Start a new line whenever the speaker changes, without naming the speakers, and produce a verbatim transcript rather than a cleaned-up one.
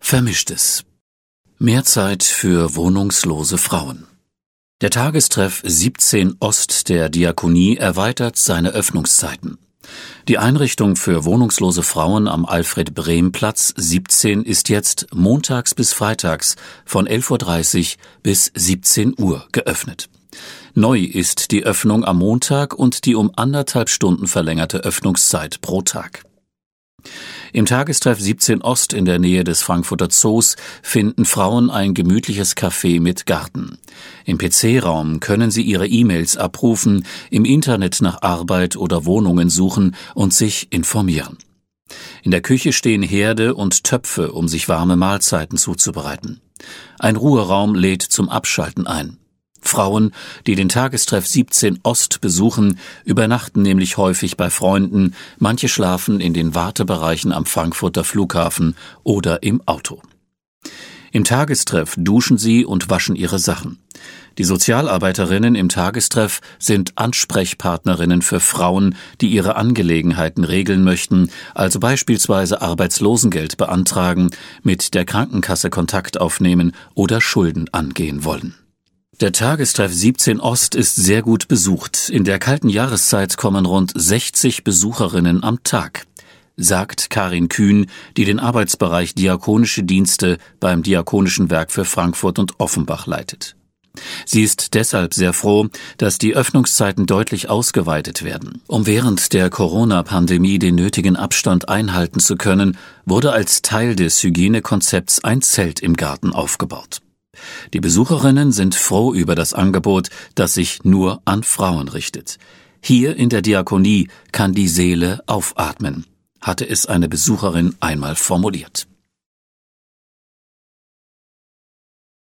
Vermischtes. Mehr Zeit für wohnungslose Frauen. Der Tagestreff siebzehn Ost der Diakonie erweitert seine Öffnungszeiten. Die Einrichtung für wohnungslose Frauen am Alfred-Brehm-Platz siebzehn ist jetzt montags bis freitags von elf Uhr dreißig bis siebzehn Uhr geöffnet. Neu ist die Öffnung am Montag und die um anderthalb Stunden verlängerte Öffnungszeit pro Tag. Im Tagestreff siebzehn Ost in der Nähe des Frankfurter Zoos finden Frauen ein gemütliches Café mit Garten. Im P C-Raum können sie ihre E-Mails abrufen, im Internet nach Arbeit oder Wohnungen suchen und sich informieren. In der Küche stehen Herde und Töpfe, um sich warme Mahlzeiten zuzubereiten. Ein Ruheraum lädt zum Abschalten ein. Frauen, die den Tagestreff siebzehn Ost besuchen, übernachten nämlich häufig bei Freunden, manche schlafen in den Wartebereichen am Frankfurter Flughafen oder im Auto. Im Tagestreff duschen sie und waschen ihre Sachen. Die Sozialarbeiterinnen im Tagestreff sind Ansprechpartnerinnen für Frauen, die ihre Angelegenheiten regeln möchten, also beispielsweise Arbeitslosengeld beantragen, mit der Krankenkasse Kontakt aufnehmen oder Schulden angehen wollen. Der Tagestreff siebzehn Ost ist sehr gut besucht. In der kalten Jahreszeit kommen rund sechzig Besucherinnen am Tag, sagt Karin Kühn, die den Arbeitsbereich Diakonische Dienste beim Diakonischen Werk für Frankfurt und Offenbach leitet. Sie ist deshalb sehr froh, dass die Öffnungszeiten deutlich ausgeweitet werden. Um während der Corona-Pandemie den nötigen Abstand einhalten zu können, wurde als Teil des Hygienekonzepts ein Zelt im Garten aufgebaut. Die Besucherinnen sind froh über das Angebot, das sich nur an Frauen richtet. Hier in der Diakonie kann die Seele aufatmen, hatte es eine Besucherin einmal formuliert.